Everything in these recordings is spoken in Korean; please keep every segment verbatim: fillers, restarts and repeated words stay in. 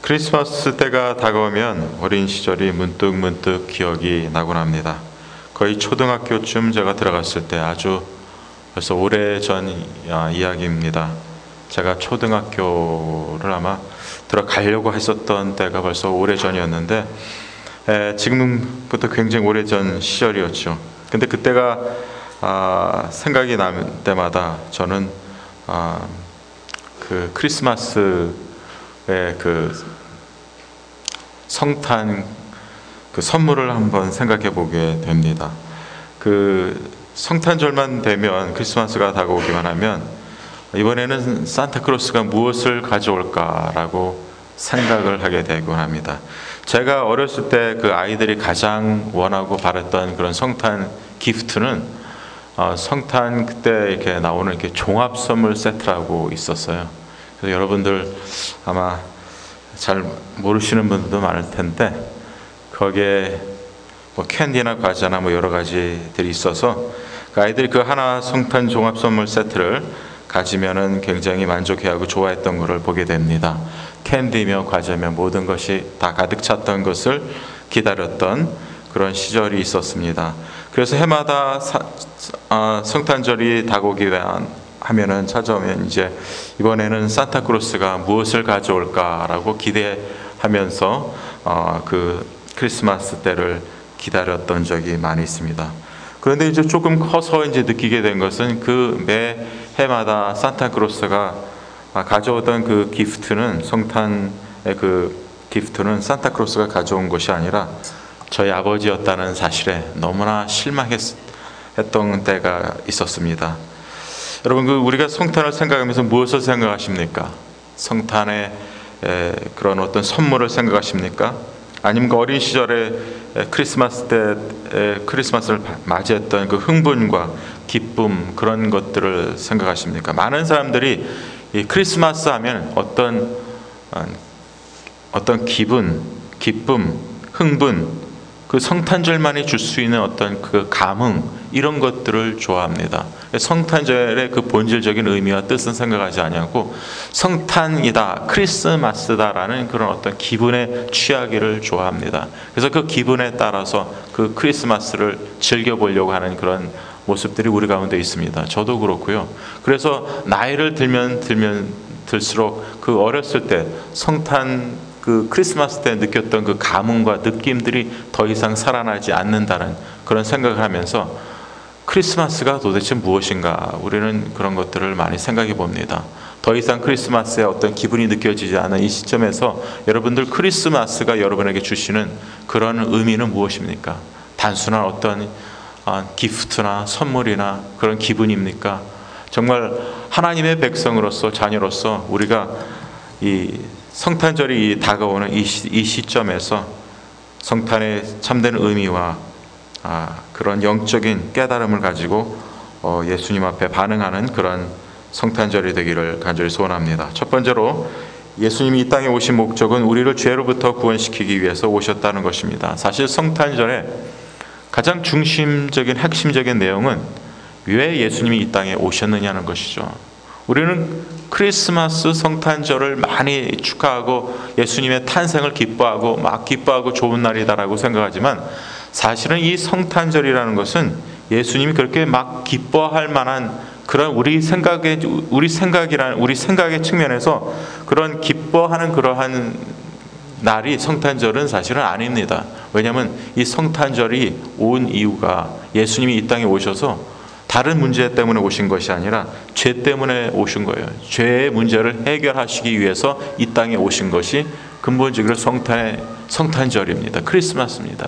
크리스마스 때가 다가오면 어린 시절이 문득문득 기억이 나곤 합니다. 거의 초등학교쯤 제가 들어갔을 때, 아주 벌써 오래전 이야기입니다. 제가 초등학교를 아마 들어가려고 했었던 때가 벌써 오래전이었는데, 에, 지금부터 굉장히 오래전 시절이었죠. 근데 그때가 아, 생각이 날 때마다 저는 아, 그 크리스마스의 그 성탄 그 선물을 한번 생각해 보게 됩니다. 그 성탄절만 되면, 크리스마스가 다가오기만 하면 이번에는 산타크로스가 무엇을 가져올까라고 생각을 하게 되곤 합니다. 제가 어렸을 때 그 아이들이 가장 원하고 바랬던 그런 성탄 기프트는 어, 성탄 그때 이렇게 나오는 이렇게 종합 선물 세트라고 있었어요. 그래서 여러분들 아마 잘 모르시는 분들도 많을 텐데, 거기에 뭐 캔디나 과자나 뭐 여러 가지들이 있어서 그 아이들이 그 하나 성탄 종합 선물 세트를 가지면은 굉장히 만족해하고 좋아했던 것을 보게 됩니다. 캔디며 과자며 모든 것이 다 가득 찼던 것을 기다렸던 그런 시절이 있었습니다. 그래서 해마다 사, 어, 성탄절이 다가오기 하면은 찾아오면 이제 이번에는 산타크로스가 무엇을 가져올까라고 기대하면서 어, 그 크리스마스 때를 기다렸던 적이 많이 있습니다. 그런데 이제 조금 커서 이제 느끼게 된 것은 그 매 해마다 산타크로스가 가져오던 그 기프트는, 성탄의 그 기프트는 산타크로스가 가져온 것이 아니라 저희 아버지였다는 사실에 너무나 실망했던 때가 있었습니다. 여러분, 그 우리가 성탄을 생각하면서 무엇을 생각하십니까? 성탄의 에, 그런 어떤 선물을 생각하십니까? 아니면 그 어린 시절에 크리스마스 때 에, 크리스마스를 맞이했던 그 흥분과 기쁨, 그런 것들을 생각하십니까? 많은 사람들이 이 크리스마스 하면 어떤 어떤 기분, 기쁨, 흥분, 그 성탄절만이 줄 수 있는 어떤 그 감흥, 이런 것들을 좋아합니다. 성탄절의 그 본질적인 의미와 뜻은 생각하지 아니하고 성탄이다, 크리스마스다라는 그런 어떤 기분에 취하기를 좋아합니다. 그래서 그 기분에 따라서 그 크리스마스를 즐겨보려고 하는 그런 모습들이 우리 가운데 있습니다. 저도 그렇고요. 그래서 나이를 들면 들면 들수록 그 어렸을 때 성탄 그 크리스마스 때 느꼈던 그 감흥과 느낌들이 더 이상 살아나지 않는다는 그런 생각을 하면서 크리스마스가 도대체 무엇인가, 우리는 그런 것들을 많이 생각해 봅니다. 더 이상 크리스마스의 어떤 기분이 느껴지지 않은 이 시점에서 여러분들, 크리스마스가 여러분에게 주시는 그런 의미는 무엇입니까? 단순한 어떤 기프트나 선물이나 그런 기분입니까? 정말 하나님의 백성으로서, 자녀로서 우리가 이 성탄절이 다가오는 이, 시, 이 시점에서 성탄의 참된 의미와 아, 그런 영적인 깨달음을 가지고 어, 예수님 앞에 반응하는 그런 성탄절이 되기를 간절히 소원합니다. 첫 번째로, 예수님이 이 땅에 오신 목적은 우리를 죄로부터 구원시키기 위해서 오셨다는 것입니다. 사실 성탄절의 가장 중심적인 핵심적인 내용은 왜 예수님이 이 땅에 오셨느냐는 것이죠. 우리는 크리스마스 성탄절을 많이 축하하고 예수님의 탄생을 기뻐하고 막 기뻐하고 좋은 날이다라고 생각하지만, 사실은 이 성탄절이라는 것은 예수님이 그렇게 막 기뻐할 만한 그런 우리 생각의 우리 생각이라는 우리 생각의 측면에서 그런 기뻐하는 그러한 날이 성탄절은 사실은 아닙니다. 왜냐하면 이 성탄절이 온 이유가 예수님이 이 땅에 오셔서 다른 문제 때문에 오신 것이 아니라 죄 때문에 오신 거예요. 죄의 문제를 해결하시기 위해서 이 땅에 오신 것이 근본적으로 성탄의 성탄절입니다. 크리스마스입니다.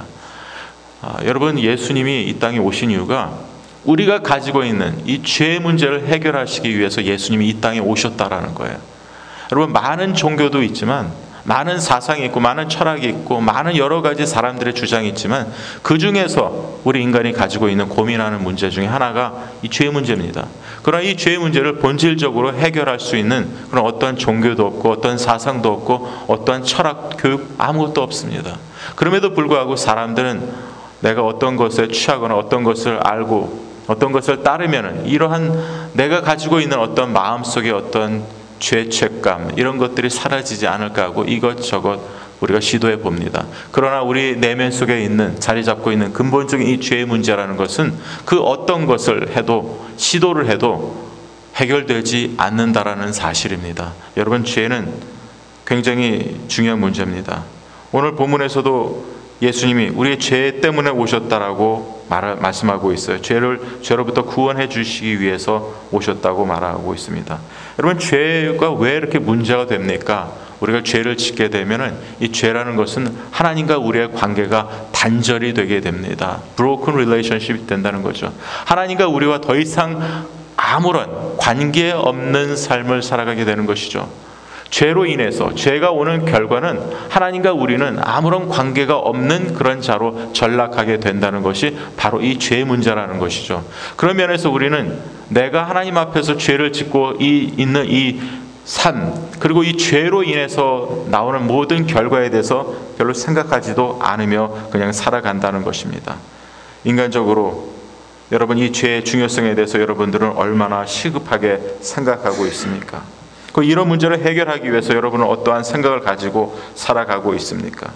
아, 여러분, 예수님이 이 땅에 오신 이유가 우리가 가지고 있는 이 죄의 문제를 해결하시기 위해서 예수님이 이 땅에 오셨다라는 거예요. 여러분, 많은 종교도 있지만, 많은 사상이 있고 많은 철학이 있고 많은 여러 가지 사람들의 주장이 있지만, 그 중에서 우리 인간이 가지고 있는 고민하는 문제 중에 하나가 이 죄 문제입니다. 그러나 이 죄 문제를 본질적으로 해결할 수 있는 그런 어떤 종교도 없고 어떤 사상도 없고 어떤 철학, 교육, 아무것도 없습니다. 그럼에도 불구하고 사람들은 내가 어떤 것에 취하거나 어떤 것을 알고 어떤 것을 따르면은 이러한 내가 가지고 있는 어떤 마음속의 어떤 죄책감 이런 것들이 사라지지 않을까 하고 이것저것 우리가 시도해 봅니다. 그러나 우리 내면 속에 있는, 자리 잡고 있는 근본적인 이 죄의 문제라는 것은 그 어떤 것을 해도, 시도를 해도 해결되지 않는다라는 사실입니다. 여러분, 죄는 굉장히 중요한 문제입니다. 오늘 본문에서도 예수님이 우리의 죄 때문에 오셨다라고 말, 말씀하고 있어요. 죄를, 죄로부터 구원해 주시기 위해서 오셨다고 말하고 있습니다. 여러분, 죄가 왜 이렇게 문제가 됩니까? 우리가 죄를 짓게 되면은 이 죄라는 것은 하나님과 우리의 관계가 단절이 되게 됩니다. broken relationship이 된다는 거죠. 하나님과 우리와 더 이상 아무런 관계 없는 삶을 살아가게 되는 것이죠. 죄로 인해서, 죄가 오는 결과는 하나님과 우리는 아무런 관계가 없는 그런 자로 전락하게 된다는 것이 바로 이 죄의 문제라는 것이죠. 그런 면에서 우리는 내가 하나님 앞에서 죄를 짓고 이, 있는 이 삶, 그리고 이 죄로 인해서 나오는 모든 결과에 대해서 별로 생각하지도 않으며 그냥 살아간다는 것입니다. 인간적으로 여러분, 이 죄의 중요성에 대해서 여러분들은 얼마나 시급하게 생각하고 있습니까? 그 이런 문제를 해결하기 위해서 여러분은 어떠한 생각을 가지고 살아가고 있습니까?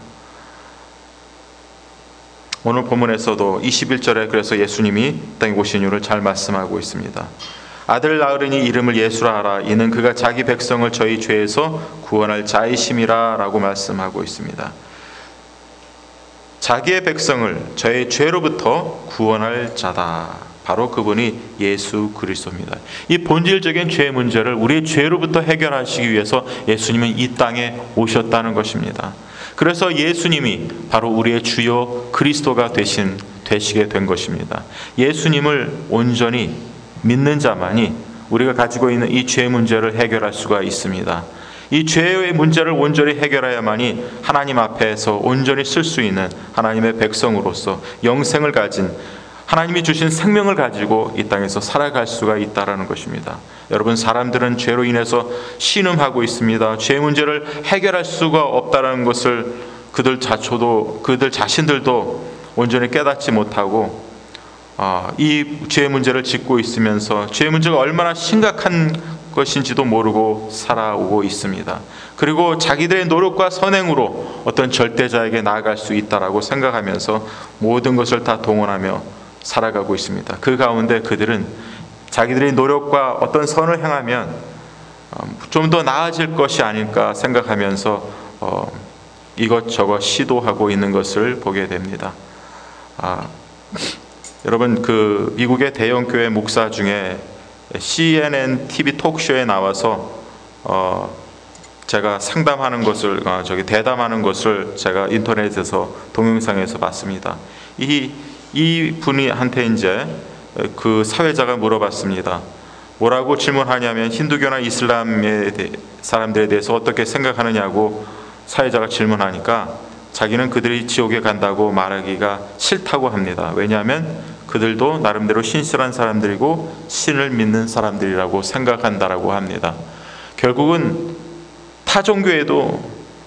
오늘 본문에서도 이십일 절에 그래서 예수님이 땅에 오신 이유를 잘 말씀하고 있습니다. 아들 낳으리니 이름을 예수라 하라. 이는 그가 자기 백성을 저희 죄에서 구원할 자이심이라 라고 말씀하고 있습니다. 자기의 백성을 저희 죄로부터 구원할 자다. 바로 그분이 예수 그리스도입니다. 이 본질적인 죄의 문제를 우리의 죄로부터 해결하시기 위해서 예수님은 이 땅에 오셨다는 것입니다. 그래서 예수님이 바로 우리의 주요 그리스도가 되신, 되시게 된 것입니다. 예수님을 온전히 믿는 자만이 우리가 가지고 있는 이 죄의 문제를 해결할 수가 있습니다. 이 죄의 문제를 온전히 해결해야만이 하나님 앞에서 온전히 쓸 수 있는 하나님의 백성으로서 영생을 가진, 하나님이 주신 생명을 가지고 이 땅에서 살아갈 수가 있다는 것입니다. 여러분, 사람들은 죄로 인해서 신음하고 있습니다. 죄 문제를 해결할 수가 없다는 것을 그들 자초도, 그들 자신들도 온전히 깨닫지 못하고 아, 이 죄 문제를 짚고 있으면서 죄 문제가 얼마나 심각한 것인지도 모르고 살아오고 있습니다. 그리고 자기들의 노력과 선행으로 어떤 절대자에게 나아갈 수 있다라고 생각하면서 모든 것을 다 동원하며 살아가고 있습니다. 그 가운데 그들은 자기들의 노력과 어떤 선을 행하면 좀 더 나아질 것이 아닐까 생각하면서 어, 이것저것 시도하고 있는 것을 보게 됩니다. 아, 여러분, 그 미국의 대형 교회 목사 중에 씨엔엔 티비 톡쇼에 나와서 어, 제가 상담하는 것을, 어, 저기 대담하는 것을 제가 인터넷에서 동영상에서 봤습니다. 이 이 분이한테 이제 그 사회자가 물어봤습니다. 뭐라고 질문하냐면 힌두교나 이슬람의 사람들에 대해서 어떻게 생각하느냐고 사회자가 질문하니까 자기는 그들이 지옥에 간다고 말하기가 싫다고 합니다. 왜냐하면 그들도 나름대로 신실한 사람들이고 신을 믿는 사람들이라고 생각한다라고 합니다. 결국은 타 종교에도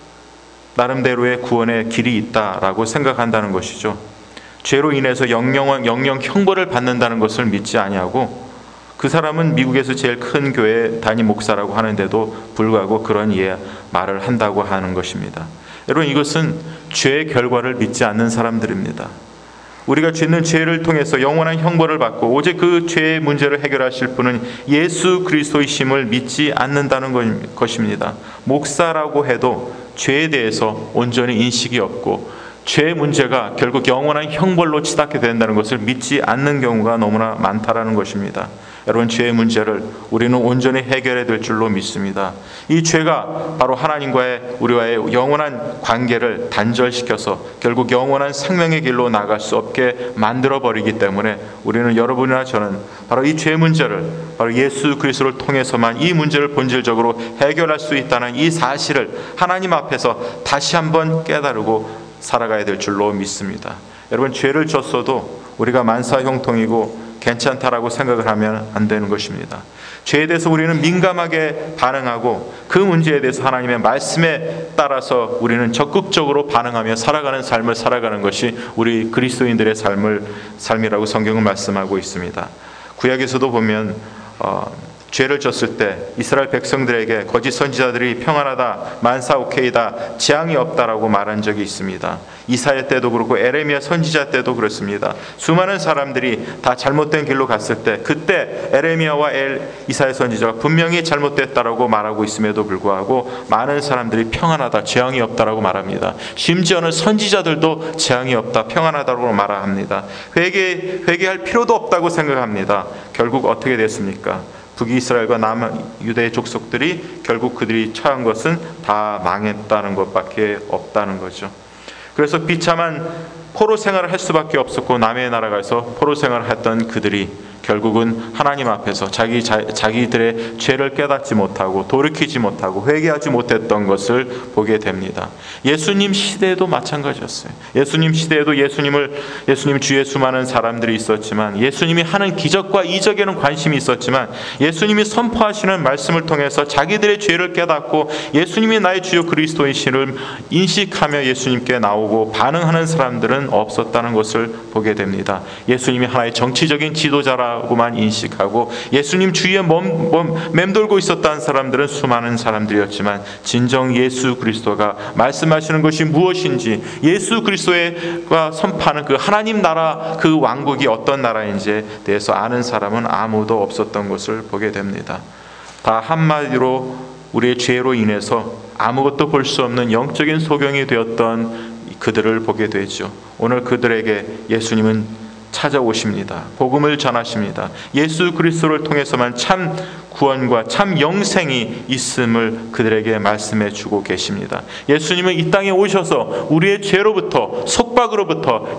나름대로의 구원의 길이 있다라고 생각한다는 것이죠. 죄로 인해서 영영, 영영 형벌을 받는다는 것을 믿지 아니하고 그 사람은 미국에서 제일 큰 교회 담임 목사라고 하는데도 불구하고 그런 예, 말을 한다고 하는 것입니다. 여러분, 이것은 죄의 결과를 믿지 않는 사람들입니다. 우리가 짓는 죄를 통해서 영원한 형벌을 받고 오직 그 죄의 문제를 해결하실 분은 예수 그리스도이심을 믿지 않는다는 것입니다. 목사라고 해도 죄에 대해서 온전히 인식이 없고 죄의 문제가 결국 영원한 형벌로 치닫게 된다는 것을 믿지 않는 경우가 너무나 많다라는 것입니다. 여러분, 죄의 문제를 우리는 온전히 해결해야 될 줄로 믿습니다. 이 죄가 바로 하나님과의 우리와의 영원한 관계를 단절시켜서 결국 영원한 생명의 길로 나갈 수 없게 만들어버리기 때문에 우리는, 여러분이나 저는 바로 이 죄의 문제를 바로 예수 그리스도를 통해서만 이 문제를 본질적으로 해결할 수 있다는 이 사실을 하나님 앞에서 다시 한번 깨달고 살아가야 될 줄로 믿습니다. 여러분, 죄를 졌어도 우리가 만사형통이고 괜찮다라고 생각을 하면 안 되는 것입니다. 죄에 대해서 우리는 민감하게 반응하고 그 문제에 대해서 하나님의 말씀에 따라서 우리는 적극적으로 반응하며 살아가는 삶을 살아가는 것이 우리 그리스도인들의 삶을, 삶이라고 성경은 말씀하고 있습니다. 구약에서도 보면 어, 죄를 졌을 때 이스라엘 백성들에게 거짓 선지자들이 평안하다, 만사 오케이다, 재앙이 없다라고 말한 적이 있습니다. 이사야 때도 그렇고 에레미야 선지자 때도 그렇습니다. 수많은 사람들이 다 잘못된 길로 갔을 때 그때 에레미야와 엘, 이사야 선지자가 분명히 잘못됐다라고 말하고 있음에도 불구하고 많은 사람들이 평안하다, 재앙이 없다라고 말합니다. 심지어는 선지자들도 재앙이 없다, 평안하다고 말합니다. 회개, 회개할 필요도 없다고 생각합니다. 결국 어떻게 됐습니까? 북이스라엘과 남유다의 족속들이 결국 그들이 처한 것은 다 망했다는 것밖에 없다는 거죠. 그래서 비참한 포로 생활을 할 수밖에 없었고, 남의 나라 가서 포로 생활을 했던 그들이 결국은 하나님 앞에서 자기, 자, 자기들의 죄를 깨닫지 못하고 돌이키지 못하고 회개하지 못했던 것을 보게 됩니다. 예수님 시대에도 마찬가지였어요. 예수님 시대에도 예수님을 예수님 주위에 수많은 사람들이 있었지만, 예수님이 하는 기적과 이적에는 관심이 있었지만, 예수님이 선포하시는 말씀을 통해서 자기들의 죄를 깨닫고 예수님이 나의 주요 그리스도이심을 인식하며 예수님께 나오고 반응하는 사람들은 없었다는 것을 보게 됩니다. 예수님이 하나의 정치적인 지도자라 고만 인식하고 예수님 주위에 멈, 멈, 맴돌고 있었다는 사람들은 수많은 사람들이었지만, 진정 예수 그리스도가 말씀하시는 것이 무엇인지, 예수 그리스도가 선포하는 그 하나님 나라, 그 왕국이 어떤 나라인지에 대해서 아는 사람은 아무도 없었던 것을 보게 됩니다. 다 한마디로 우리의 죄로 인해서 아무것도 볼 수 없는 영적인 소경이 되었던 그들을 보게 되죠. 오늘 그들에게 예수님은 찾아오십니다. 복음을 전하십니다. 예수 그리스도를 통해서만 참 구원과 참 영생이 있음을 그들에게 말씀해 주고 계십니다. 예수님은 이 땅에 오셔서 우리의 죄로부터, 속박으로부터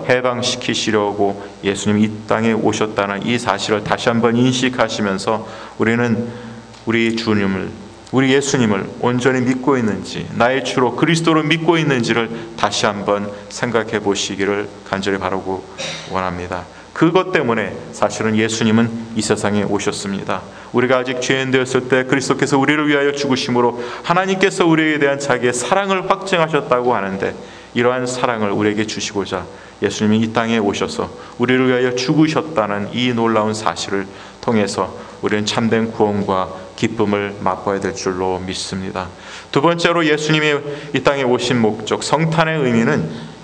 해방시키시려고 예수님이 이 땅에 오셨다는 이 사실을 다시 한번 인식하시면서 우리는 우리 주님을, 우리 예수님을 온전히 믿고 있는지, 나의 주로 그리스도로 믿고 있는지를 다시 한번 생각해 보시기를 간절히 바라고 원합니다. 그것 때문에 사실은 예수님은 이 세상에 오셨습니다. 우리가 아직 죄인 되었을 때 그리스도께서 우리를 위하여 죽으심으로 하나님께서 우리에 대한 자기의 사랑을 확증하셨다고 하는데, 이러한 사랑을 우리에게 주시고자 예수님이 이 땅에 오셔서 우리를 위하여 죽으셨다는 이 놀라운 사실을 통해서 우리는 참된 구원과 기쁨을 맛봐야 될 줄로 믿습니다. 두 번째로 예수님이 이 땅에 오신 목적, 성탄의 의미는,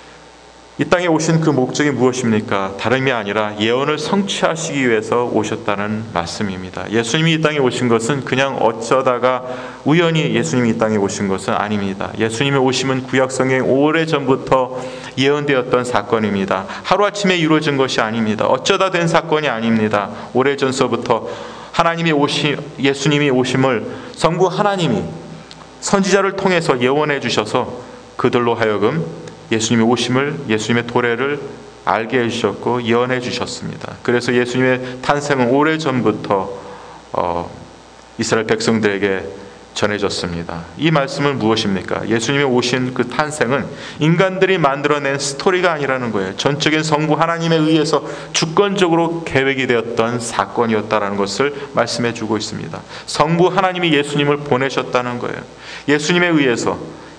이 땅에 오신 그 목적이 무엇입니까? 다름이 아니라 예언을 성취하시기 위해서 오셨다는 말씀입니다. 예수님이 이 땅에 오신 것은 그냥 어쩌다가 우연히 예수님이 이 땅에 오신 것은 아닙니다. 예수님의 오심은 구약성경에 오래전부터 예언되었던 사건입니다. 하루아침에 이루어진 것이 아닙니다. 어쩌다 된 사건이 아닙니다. 오래전서부터 하나님이 오시, 예수님이 오심을 성부 하나님이 선지자를 통해서 예언해 주셔서 그들로 하여금 예수님의 오심을, 예수님의 도래를 알게 해주셨고 예언해 주셨습니다. 그래서 예수님의 탄생은 오래전부터 어, 이스라엘 백성들에게 전해졌습니다. 이 말씀은 무엇입니까? 예수님이 오신 그 탄생은 인간들이 만들어낸 스토리가 아니라는 거예요. 전적인 성부 하나님에 의해서 주권적으로 계획이 되었던 사건이었다는 것을 말씀해 주고 있습니다. 성부 하나님이 예수님을 보내셨다는 거예요. 예수님에 의해서,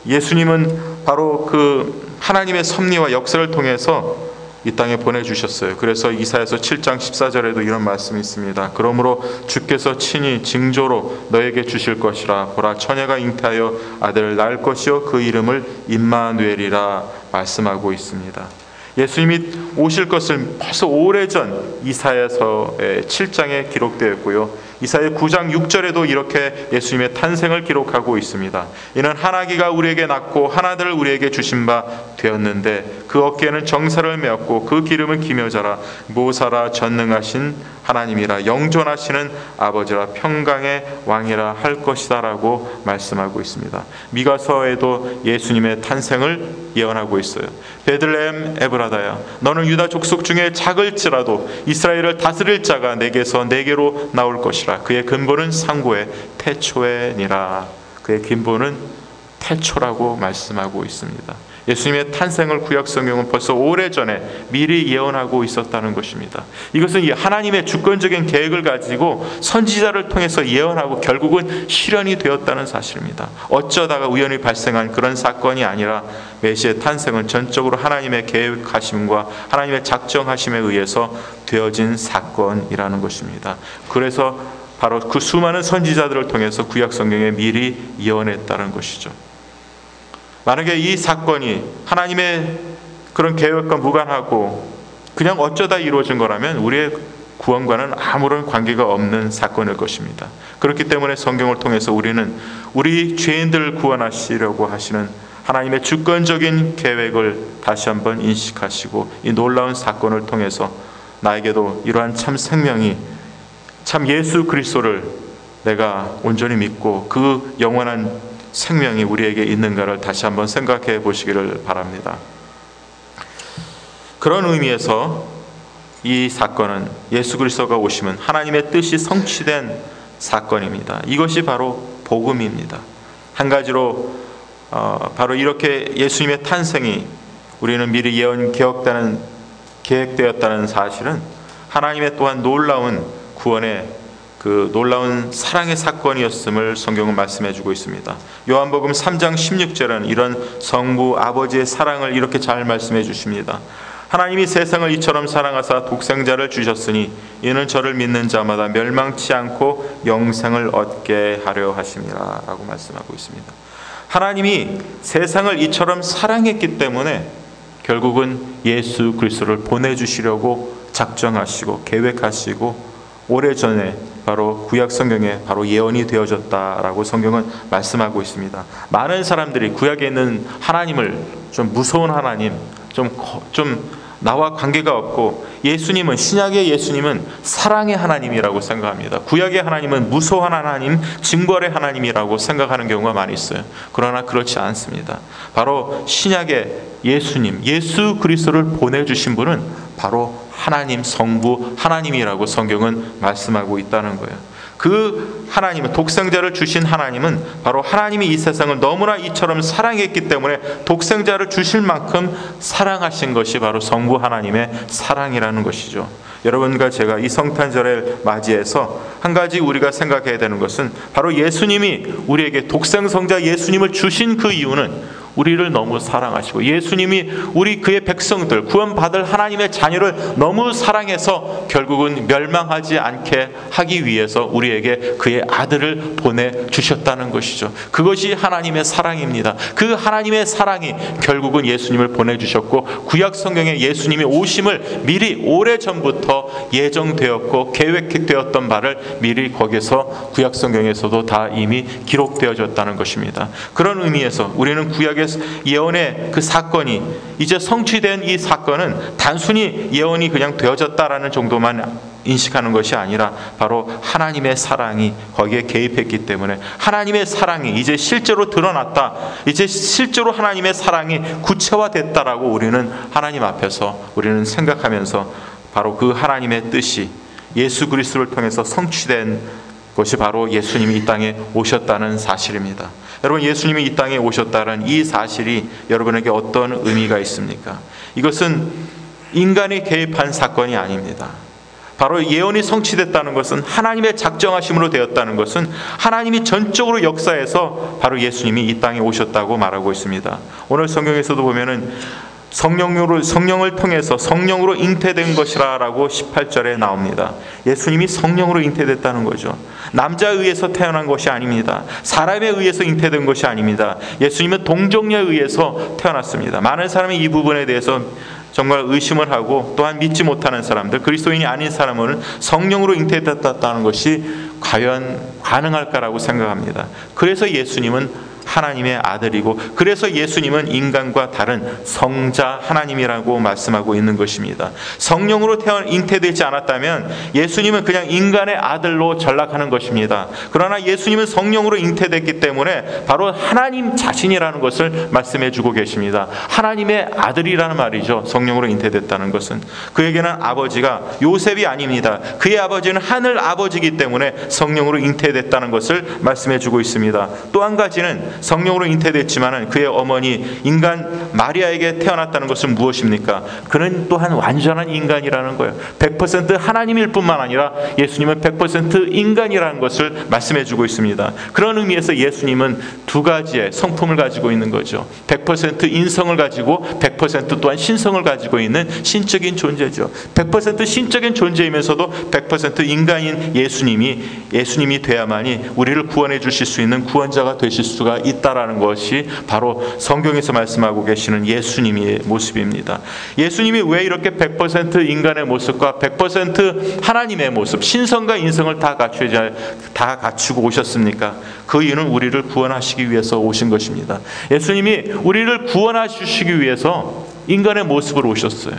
예수님은 바로 그 하나님의 섭리와 역사를 통해서 이 땅에 보내주셨어요. 그래서 이사야서 칠 장 십사 절에도 이런 말씀이 있습니다. 그러므로 주께서 친히 징조로 너에게 주실 것이라. 보라, 처녀가 잉태하여 아들을 낳을 것이요 그 이름을 임마누엘이라 말씀하고 있습니다. 예수님이 오실 것을 벌써 오래전 이사야서 칠 장에 기록되었고요. 이사야 구 장 육 절에도 이렇게 예수님의 탄생을 기록하고 있습니다. 이는 한 아기가 우리에게 낳고 한 아들을 우리에게 주신 바 되었는데 그 어깨에는 정사를 메었고 그 기름은 기묘자라. 모사라, 전능하신 하나님이라, 영존하시는 아버지라, 평강의 왕이라 할 것이다 라고 말씀하고 있습니다. 미가서에도 예수님의 탄생을 예언하고 있어요. 베들레헴 에브라다야, 너는 유다 족속 중에 작을지라도 이스라엘을 다스릴 자가 내게서 내게로 나올 것이라. 그의 근본은 상고의 태초에니라. 그의 근본은 태초라고 말씀하고 있습니다. 예수님의 탄생을 구약성경은 벌써 오래전에 미리 예언하고 있었다는 것입니다. 이것은 하나님의 주권적인 계획을 가지고 선지자를 통해서 예언하고 결국은 실현이 되었다는 사실입니다. 어쩌다가 우연히 발생한 그런 사건이 아니라 메시아의 탄생은 전적으로 하나님의 계획하심과 하나님의 작정하심에 의해서 되어진 사건이라는 것입니다. 그래서 바로 그 수많은 선지자들을 통해서 구약 성경에 미리 예언했다는 것이죠. 만약에 이 사건이 하나님의 그런 계획과 무관하고 그냥 어쩌다 이루어진 거라면 우리의 구원과는 아무런 관계가 없는 사건일 것입니다. 그렇기 때문에 성경을 통해서 우리는 우리 죄인들을 구원하시려고 하시는 하나님의 주권적인 계획을 다시 한번 인식하시고 이 놀라운 사건을 통해서 나에게도 이러한 참 생명이, 참 예수 그리스도를 내가 온전히 믿고 그 영원한 생명이 우리에게 있는가를 다시 한번 생각해 보시기를 바랍니다. 그런 의미에서 이 사건은 예수 그리스도가 오시면 하나님의 뜻이 성취된 사건입니다. 이것이 바로 복음입니다. 한 가지로 어, 바로 이렇게 예수님의 탄생이 우리는 미리 예언 기억되는 계획되었다는 사실은 하나님의 또한 놀라운 구원의 그 놀라운 사랑의 사건이었음을 성경은 말씀해주고 있습니다. 요한복음 삼 장 십육 절은 이런 성부 아버지의 사랑을 이렇게 잘 말씀해 주십니다. 하나님이 세상을 이처럼 사랑하사 독생자를 주셨으니 이는 저를 믿는 자마다 멸망치 않고 영생을 얻게 하려 하심이라 라고 말씀하고 있습니다. 하나님이 세상을 이처럼 사랑했기 때문에 결국은 예수 그리스도를 보내주시려고 작정하시고 계획하시고 오래전에 바로 구약 성경에 바로 예언이 되어졌다라고 성경은 말씀하고 있습니다. 많은 사람들이 구약에 있는 하나님을 좀 무서운 하나님, 좀, 좀 나와 관계가 없고, 예수님은, 신약의 예수님은 사랑의 하나님이라고 생각합니다. 구약의 하나님은 무서운 하나님, 징벌의 하나님이라고 생각하는 경우가 많이 있어요. 그러나 그렇지 않습니다. 바로 신약의 예수님, 예수 그리스도를 보내주신 분은 바로 하나님, 성부 하나님이라고 성경은 말씀하고 있다는 거예요. 그 하나님은, 독생자를 주신 하나님은 바로 하나님이 이 세상을 너무나 이처럼 사랑했기 때문에 독생자를 주실 만큼 사랑하신 것이 바로 성부 하나님의 사랑이라는 것이죠. 여러분과 제가 이 성탄절을 맞이해서 한 가지 우리가 생각해야 되는 것은 바로 예수님이 우리에게 독생성자 예수님을 주신 그 이유는 우리를 너무 사랑하시고, 예수님이 우리 그의 백성들, 구원받을 하나님의 자녀를 너무 사랑해서 결국은 멸망하지 않게 하기 위해서 우리에게 그의 아들을 보내주셨다는 것이죠. 그것이 하나님의 사랑입니다. 그 하나님의 사랑이 결국은 예수님을 보내주셨고, 구약 성경에 예수님이 오심을 미리 오래전부터 예정되었고 계획되었던 바를 미리 거기서 구약 성경에서도 다 이미 기록되어졌다는 것입니다. 그런 의미에서 우리는 구약의 예언의 그 사건이 이제 성취된 이 사건은 단순히 예언이 그냥 되어졌다라는 정도만 인식하는 것이 아니라 바로 하나님의 사랑이 거기에 개입했기 때문에 하나님의 사랑이 이제 실제로 드러났다, 이제 실제로 하나님의 사랑이 구체화됐다라고 우리는 하나님 앞에서 우리는 생각하면서 바로 그 하나님의 뜻이 예수 그리스도를 통해서 성취된 것이 바로 예수님이 이 땅에 오셨다는 사실입니다. 여러분, 예수님이 이 땅에 오셨다는 이 사실이 여러분에게 어떤 의미가 있습니까? 이것은 인간이 개입한 사건이 아닙니다. 바로 예언이 성취됐다는 것은, 하나님의 작정하심으로 되었다는 것은 하나님이 전적으로 역사해서 바로 예수님이 이 땅에 오셨다고 말하고 있습니다. 오늘 성경에서도 보면은 성령으로, 성령을 통해서 성령으로 잉태된 것이라고 십팔 절에 나옵니다. 예수님이 성령으로 잉태됐다는 거죠. 남자에 의해서 태어난 것이 아닙니다. 사람에 의해서 잉태된 것이 아닙니다. 예수님은 동정녀에 의해서 태어났습니다. 많은 사람이 이 부분에 대해서 정말 의심을 하고, 또한 믿지 못하는 사람들, 그리스도인이 아닌 사람은 성령으로 잉태됐다는 것이 과연 가능할까라고 생각합니다. 그래서 예수님은 하나님의 아들이고, 그래서 예수님은 인간과 다른 성자 하나님이라고 말씀하고 있는 것입니다. 성령으로 태어 잉태되지 않았다면 예수님은 그냥 인간의 아들로 전락하는 것입니다. 그러나 예수님은 성령으로 잉태됐기 때문에 바로 하나님 자신이라는 것을 말씀해 주고 계십니다. 하나님의 아들이라는 말이죠. 성령으로 잉태됐다는 것은 그에게는 아버지가 요셉이 아닙니다. 그의 아버지는 하늘 아버지이기 때문에 성령으로 잉태됐다는 것을 말씀해 주고 있습니다. 또 한 가지는 성령으로 잉태됐지만 그의 어머니 인간 마리아에게 태어났다는 것은 무엇입니까? 그는 또한 완전한 인간이라는 거예요. 백 퍼센트 하나님일 뿐만 아니라 예수님은 백 퍼센트 인간이라는 것을 말씀해 주고 있습니다. 그런 의미에서 예수님은 두 가지의 성품을 가지고 있는 거죠. 백 퍼센트 인성을 가지고 백 퍼센트 또한 신성을 가지고 있는 신적인 존재죠. 백 퍼센트 신적인 존재이면서도 백 퍼센트 인간인 예수님이 예수님이 돼야만이 우리를 구원해 주실 수 있는 구원자가 되실 수가 있다라는 것이 바로 성경에서 말씀하고 계시는 예수님의 모습입니다. 예수님이 왜 이렇게 백 퍼센트 인간의 모습과 백 퍼센트 하나님의 모습, 신성과 인성을 다 갖추지 다 갖추고 오셨습니까? 그 이유는 우리를 구원하시기 위해서 오신 것입니다. 예수님이 우리를 구원하시기 위해서 인간의 모습으로 오셨어요.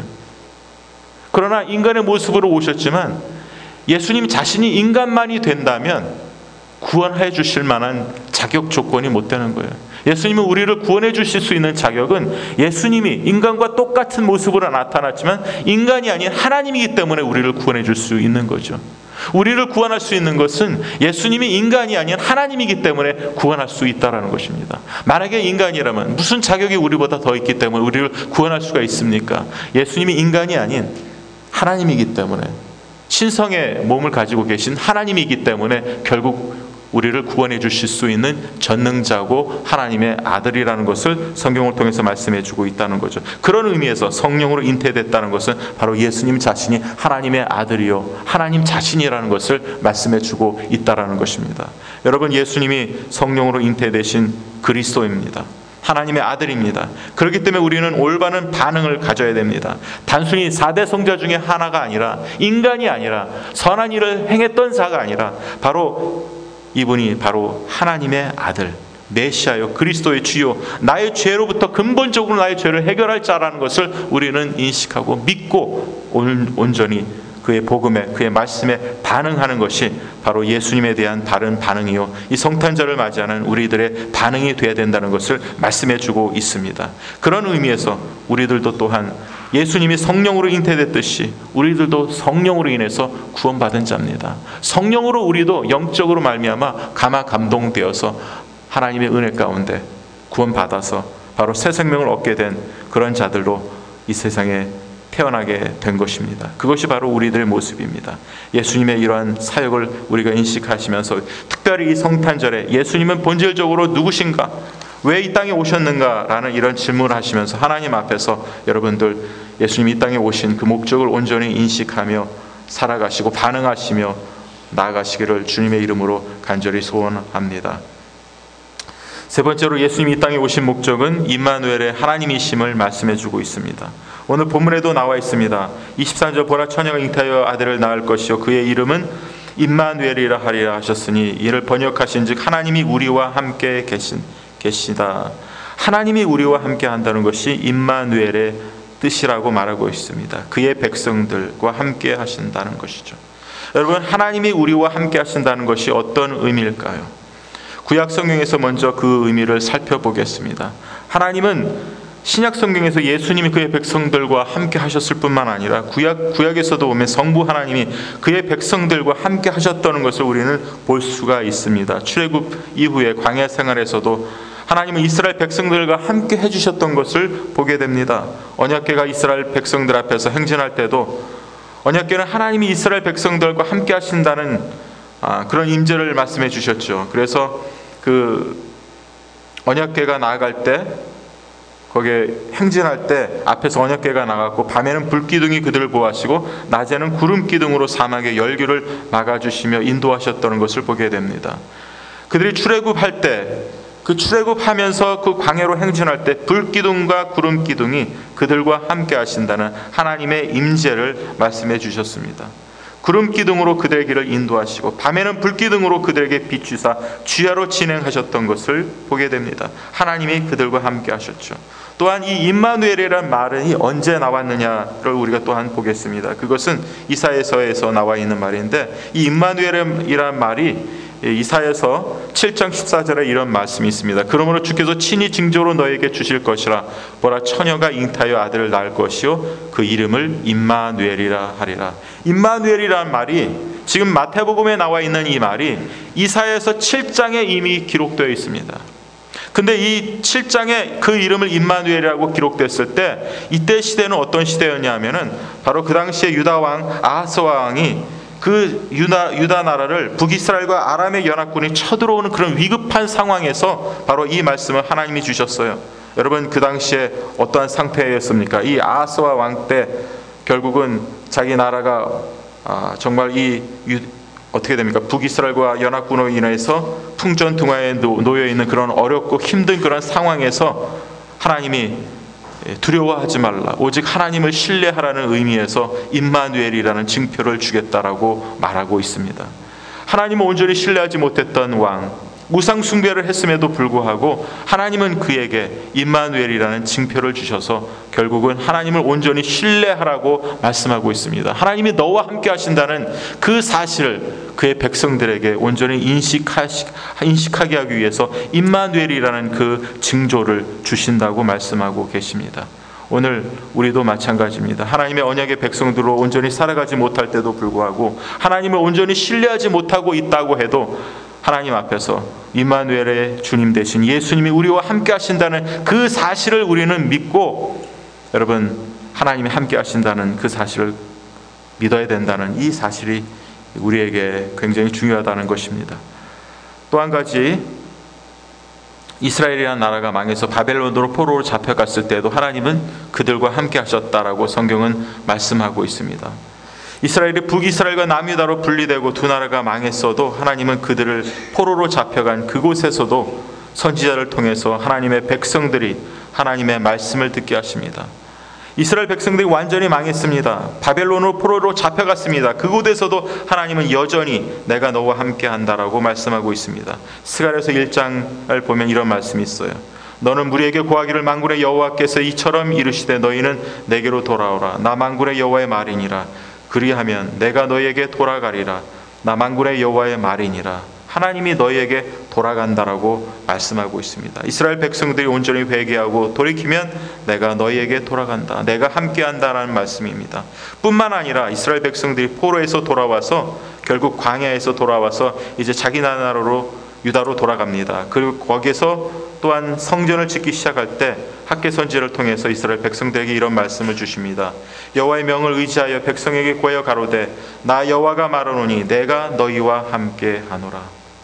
그러나 인간의 모습으로 오셨지만 예수님 자신이 인간만이 된다면 구원해 주실 만한 자격 조건이 못 되는 거예요. 예수님은 우리를 구원해 주실 수 있는 자격은 예수님이 인간과 똑같은 모습으로 나타났지만 인간이 아닌 하나님이기 때문에 우리를 구원해 줄 수 있는 거죠. 우리를 구원할 수 있는 것은 예수님이 인간이 아닌 하나님이기 때문에 구원할 수 있다는 것입니다. 만약에 인간이라면 무슨 자격이 우리보다 더 있기 때문에 우리를 구원할 수가 있습니까? 예수님이 인간이 아닌 하나님이기 때문에, 신성의 몸을 가지고 계신 하나님이기 때문에 결국 우리를 구원해 주실 수 있는 전능자고 하나님의 아들이라는 것을 성경을 통해서 말씀해 주고 있다는 거죠. 그런 의미에서 성령으로 잉태됐다는 것은 바로 예수님 자신이 하나님의 아들이요 하나님 자신이라는 것을 말씀해 주고 있다는 것입니다. 여러분, 예수님이 성령으로 잉태되신 그리스도입니다. 하나님의 아들입니다. 그렇기 때문에 우리는 올바른 반응을 가져야 됩니다. 단순히 사대 성자 중에 하나가 아니라, 인간이 아니라, 선한 일을 행했던 자가 아니라 바로 이분이 바로 하나님의 아들, 메시아요 그리스도의 주요, 나의 죄로부터 근본적으로 나의 죄를 해결할 자라는 것을 우리는 인식하고 믿고 온전히 그의 복음에, 그의 말씀에 반응하는 것이 바로 예수님에 대한 바른 반응이요, 이 성탄절을 맞이하는 우리들의 반응이 되어야 된다는 것을 말씀해 주고 있습니다. 그런 의미에서 우리들도 또한 예수님이 성령으로 잉태됐듯이 우리들도 성령으로 인해서 구원받은 자입니다. 성령으로 우리도 영적으로 말미암아 감화 감동되어서 하나님의 은혜 가운데 구원받아서 바로 새 생명을 얻게 된 그런 자들로 이 세상에 태어나게 된 것입니다. 그것이 바로 우리들의 모습입니다. 예수님의 이러한 사역을 우리가 인식하시면서 특별히 이 성탄절에 예수님은 본질적으로 누구신가? 왜 이 땅에 오셨는가? 라는 이런 질문을 하시면서 하나님 앞에서 여러분들 예수님이 이 땅에 오신 그 목적을 온전히 인식하며 살아가시고 반응하시며 나아가시기를 주님의 이름으로 간절히 소원합니다. 세 번째로 예수님이 이 땅에 오신 목적은 임마누엘의 하나님이심을 말씀해 주고 있습니다. 오늘 본문에도 나와 있습니다. 이십삼 절 보라 처녀가 잉태하여 아들을 낳을 것이요 그의 이름은 임마누엘이라 하리라 하셨으니 이를 번역하신즉 하나님이 우리와 함께 계신 계시다. 하나님이 우리와 함께 한다는 것이 임마누엘의 뜻이라고 말하고 있습니다. 그의 백성들과 함께 하신다는 것이죠. 여러분, 하나님이 우리와 함께 하신다는 것이 어떤 의미일까요? 구약 성경에서 먼저 그 의미를 살펴보겠습니다. 하나님은 신약 성경에서 예수님이 그의 백성들과 함께 하셨을 뿐만 아니라 구약, 구약에서도 보면 성부 하나님이 그의 백성들과 함께 하셨다는 것을 우리는 볼 수가 있습니다. 출애굽 이후에 광야 생활에서도 하나님은 이스라엘 백성들과 함께 해주셨던 것을 보게 됩니다. 언약궤가 이스라엘 백성들 앞에서 행진할 때도 언약궤는 하나님이 이스라엘 백성들과 함께 하신다는 아, 그런 임재를 말씀해 주셨죠. 그래서 그 언약궤가 나아갈 때 거기에 행진할 때 앞에서 언약궤가 나갔고 밤에는 불기둥이 그들을 보호하시고 낮에는 구름기둥으로 사막의 열기를 막아주시며 인도하셨다는 것을 보게 됩니다. 그들이 출애굽할 때 그 출애굽하면서 그 광야로 행진할 때 불기둥과 구름기둥이 그들과 함께 하신다는 하나님의 임재를 말씀해 주셨습니다. 구름기둥으로 그들의 길을 인도하시고 밤에는 불기둥으로 그들에게 비추사 주야로 진행하셨던 것을 보게 됩니다. 하나님이 그들과 함께 하셨죠. 또한 이 임마누엘이라는 말이 언제 나왔느냐를 우리가 또한 보겠습니다. 그것은 이사야서에서 나와 있는 말인데 이 임마누엘이라는 말이 이사야서 칠 장 십사 절에 이런 말씀이 있습니다. 그러므로 주께서 친히 징조로 너에게 주실 것이라 보라 처녀가 잉태하여 아들을 낳을 것이요 그 이름을 임마누엘이라 하리라. 임마누엘이라는 말이 지금 마태복음에 나와 있는 이 말이 이사야서 칠 장에 이미 기록되어 있습니다. 근데 이 칠 장에 그 이름을 임마누엘이라고 기록됐을 때 이때 시대는 어떤 시대였냐 하면은 바로 그 당시에 유다 왕 아하스 왕이 그 유다, 유다 나라를 북이스라엘과 아람의 연합군이 쳐들어오는 그런 위급한 상황에서 바로 이 말씀을 하나님이 주셨어요. 여러분, 그 당시에 어떠한 상태였습니까? 이 아하스 왕 때 결국은 자기 나라가 아, 정말 이 유, 어떻게 됩니까? 북이스라엘과 연합군으로 인해서 풍전등화에 놓여 있는 그런 어렵고 힘든 그런 상황에서 하나님이 두려워하지 말라, 오직 하나님을 신뢰하라는 의미에서 임마누엘이라는 징표를 주겠다라고 말하고 있습니다. 하나님을 온전히 신뢰하지 못했던 왕, 우상 숭배를 했음에도 불구하고 하나님은 그에게 임마누엘이라는 징표를 주셔서 결국은 하나님을 온전히 신뢰하라고 말씀하고 있습니다. 하나님이 너와 함께 하신다는 그 사실을 그의 백성들에게 온전히 인식하시, 인식하게 하기 위해서 임마누엘이라는 그 징조를 주신다고 말씀하고 계십니다. 오늘 우리도 마찬가지입니다. 하나님의 언약의 백성들로 온전히 살아가지 못할 때도 불구하고 하나님을 온전히 신뢰하지 못하고 있다고 해도 하나님 앞에서 임마누엘의 주님 되신 예수님이 우리와 함께 하신다는 그 사실을 우리는 믿고, 여러분, 하나님이 함께 하신다는 그 사실을 믿어야 된다는 이 사실이 우리에게 굉장히 중요하다는 것입니다. 또 한 가지, 이스라엘이라는 나라가 망해서 바벨론으로 포로로 잡혀갔을 때도 하나님은 그들과 함께 하셨다라고 성경은 말씀하고 있습니다. 이스라엘이 북이스라엘과 남유다로 분리되고 두 나라가 망했어도 하나님은 그들을 포로로 잡혀간 그곳에서도 선지자를 통해서 하나님의 백성들이 하나님의 말씀을 듣게 하십니다. 이스라엘 백성들이 완전히 망했습니다. 바벨론으로 포로로 잡혀갔습니다. 그곳에서도 하나님은 여전히 내가 너와 함께 한다라고 말씀하고 있습니다. 스가랴서 일 장을 보면 이런 말씀이 있어요. 너는 무리에게 고하기를 만군의 여호와께서 이처럼 이르시되 너희는 내게로 돌아오라. 나 만군의 여호와의 말이니라. 그리하면 내가 너희에게 돌아가리라. 나 만군의 여호와의 말이니라. 하나님이 너희에게 돌아간다라고 말씀하고 있습니다. 이스라엘 백성들이 온전히 회개하고 돌이키면 내가 너희에게 돌아간다, 내가 함께한다라는 말씀입니다. 뿐만 아니라 이스라엘 백성들이 포로에서 돌아와서 결국 광야에서 돌아와서 이제 자기 나라로 유다로 돌아갑니다. 그리고 거기에서 또한 성전을 짓기 시작할 때 학개 선지자를 통해서 이스라엘 백성들에게 이런 말씀을 주십니다. 여호와의 명을 의지하여 백성에게 고하여 가로되 나 여호와가 말하노니 내가 너희와 함께 하노라.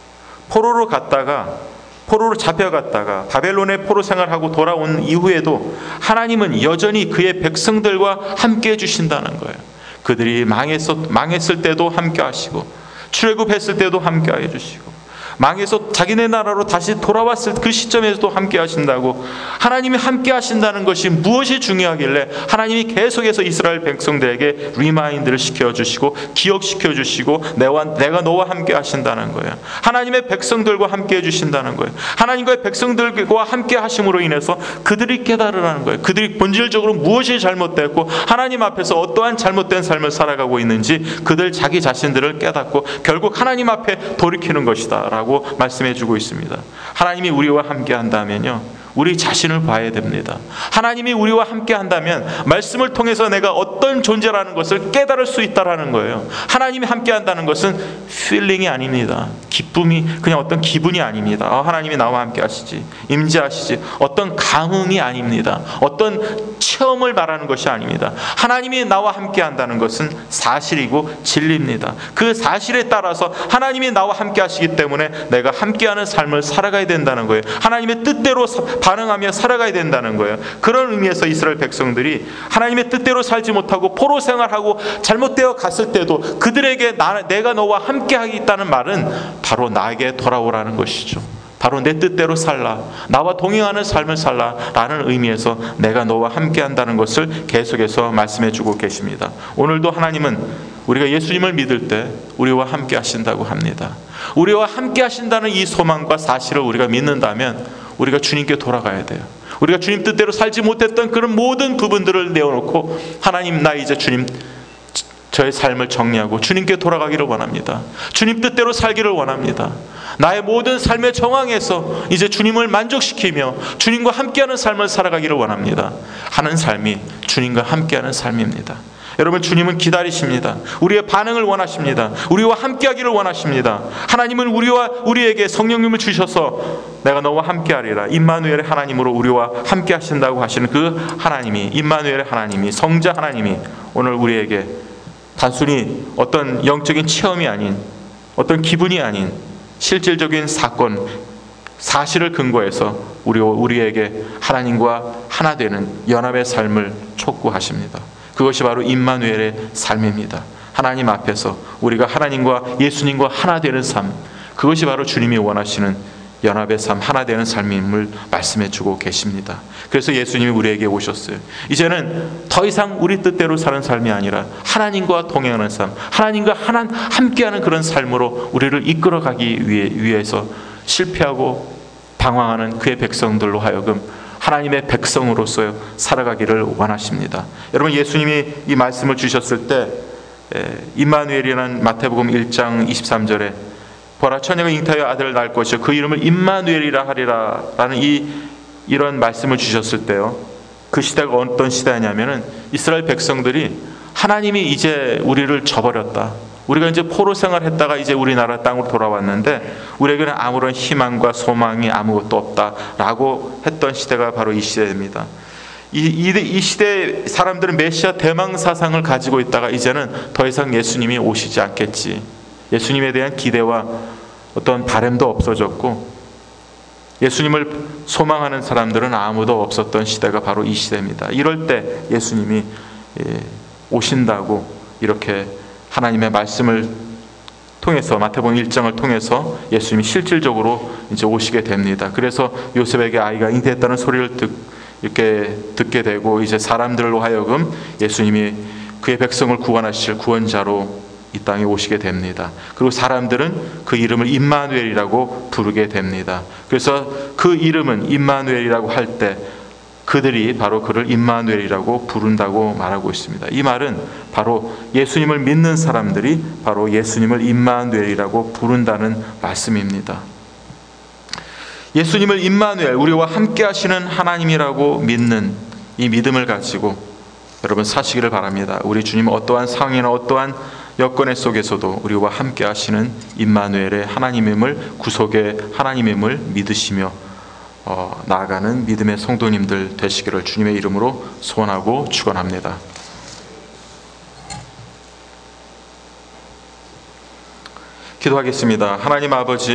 포로로 갔다가 포로로 잡혀갔다가 바벨론의 포로 생활하고 돌아온 이후에도 하나님은 여전히 그의 백성들과 함께 해주신다는 거예요. 그들이 망했어, 망했을 때도 함께 하시고 출애굽했을 때도 함께 해주시고 망해서 자기네 나라로 다시 돌아왔을 그 시점에서도 함께 하신다고, 하나님이 함께 하신다는 것이 무엇이 중요하길래 하나님이 계속해서 이스라엘 백성들에게 리마인드를 시켜주시고 기억시켜 주시고 내가, 내가 너와 함께 하신다는 거예요. 하나님의 백성들과 함께 해주신다는 거예요. 하나님과의 백성들과 함께 하심으로 인해서 그들이 깨달으라는 거예요. 그들이 본질적으로 무엇이 잘못됐고 하나님 앞에서 어떠한 잘못된 삶을 살아가고 있는지 그들 자기 자신들을 깨닫고 결국 하나님 앞에 돌이키는 것이다 라고 말씀해주고 있습니다. 하나님이 우리와 함께 한다면요, 우리 자신을 봐야 됩니다. 하나님이 우리와 함께 한다면 말씀을 통해서 내가 어떤 존재라는 것을 깨달을 수 있다라는 거예요. 하나님이 함께 한다는 것은 필링이 아닙니다. 기쁨이 그냥 어떤 기분이 아닙니다. 아, 하나님이 나와 함께 하시지, 임재하시지, 어떤 감흥이 아닙니다. 어떤 체험을 말하는 것이 아닙니다. 하나님이 나와 함께 한다는 것은 사실이고 진리입니다. 그 사실에 따라서 하나님이 나와 함께 하시기 때문에 내가 함께하는 삶을 살아가야 된다는 거예요. 하나님의 뜻대로 반응하며 살아가야 된다는 거예요. 그런 의미에서 이스라엘 백성들이 하나님의 뜻대로 살지 못하고 포로 생활하고 잘못되어 갔을 때도 그들에게 나, 내가 너와 함께 하겠다는 말은 바로 나에게 돌아오라는 것이죠. 바로 내 뜻대로 살라, 나와 동행하는 삶을 살라 라는 의미에서 내가 너와 함께 한다는 것을 계속해서 말씀해 주고 계십니다. 오늘도 하나님은 우리가 예수님을 믿을 때 우리와 함께 하신다고 합니다. 우리와 함께 하신다는 이 소망과 사실을 우리가 믿는다면 우리가 주님께 돌아가야 돼요. 우리가 주님 뜻대로 살지 못했던 그런 모든 부분들을 내어놓고 하나님, 나 이제 주님 저의 삶을 정리하고 주님께 돌아가기를 원합니다. 주님 뜻대로 살기를 원합니다. 나의 모든 삶의 정황에서 이제 주님을 만족시키며 주님과 함께하는 삶을 살아가기를 원합니다. 하는 삶이 주님과 함께하는 삶입니다. 여러분, 주님은 기다리십니다. 우리의 반응을 원하십니다. 우리와 함께하기를 원하십니다. 하나님은 우리와 우리에게 성령님을 주셔서 내가 너와 함께하리라, 임마누엘의 하나님으로 우리와 함께하신다고 하시는 그 하나님이, 임마누엘의 하나님이, 성자 하나님이 오늘 우리에게 단순히 어떤 영적인 체험이 아닌, 어떤 기분이 아닌 실질적인 사건, 사실을 근거해서 우리, 우리에게 하나님과 하나 되는 연합의 삶을 촉구하십니다. 그것이 바로 임마누엘의 삶입니다. 하나님 앞에서 우리가 하나님과 예수님과 하나 되는 삶, 그것이 바로 주님이 원하시는 연합의 삶, 하나 되는 삶임을 말씀해 주고 계십니다. 그래서 예수님이 우리에게 오셨어요. 이제는 더 이상 우리 뜻대로 사는 삶이 아니라 하나님과 동행하는 삶, 하나님과 하나, 함께하는 그런 삶으로 우리를 이끌어가기 위해, 위해서 실패하고 방황하는 그의 백성들로 하여금 하나님의 백성으로서 살아가기를 원하십니다. 여러분, 예수님이 이 말씀을 주셨을 때 임마누엘이라는 마태복음 일 장 이십삼 절에 보라, 처녀가 잉타하여 아들을 낳을 것이요 그 이름을 임마누엘이라 하리라 라는 이, 이런 말씀을 주셨을 때요, 그 시대가 어떤 시대냐면은 이스라엘 백성들이 하나님이 이제 우리를 저버렸다, 우리가 이제 포로 생활했다가 이제 우리나라 땅으로 돌아왔는데 우리에게는 아무런 희망과 소망이 아무것도 없다라고 했던 시대가 바로 이 시대입니다. 이, 이, 이 시대 사람들은 메시아 대망 사상을 가지고 있다가 이제는 더 이상 예수님이 오시지 않겠지, 예수님에 대한 기대와 어떤 바람도 없어졌고 예수님을 소망하는 사람들은 아무도 없었던 시대가 바로 이 시대입니다. 이럴 때 예수님이 오신다고 이렇게 하나님의 말씀을 통해서, 마태복음 일 장을 통해서 예수님이 실질적으로 이제 오시게 됩니다. 그래서 요셉에게 아이가 잉태했다는 소리를 듣, 이렇게 듣게 되고 이제 사람들로 하여금 예수님이 그의 백성을 구원하실 구원자로 이 땅에 오시게 됩니다. 그리고 사람들은 그 이름을 임마누엘이라고 부르게 됩니다. 그래서 그 이름은 임마누엘이라고 할 때 그들이 바로 그를 임마누엘이라고 부른다고 말하고 있습니다. 이 말은 바로 예수님을 믿는 사람들이 바로 예수님을 임마누엘이라고 부른다는 말씀입니다. 예수님을 임마누엘, 우리와 함께 하시는 하나님이라고 믿는 이 믿음을 가지고 여러분 사시기를 바랍니다. 우리 주님은 어떠한 상황이나 어떠한 여건 속에서도 우리와 함께 하시는 임마누엘의 하나님임을, 구속의 하나님임을 믿으시며 어, 나아가는 믿음의 성도님들 되시기를 주님의 이름으로 소원하고 축원합니다. 기도하겠습니다. 하나님 아버지,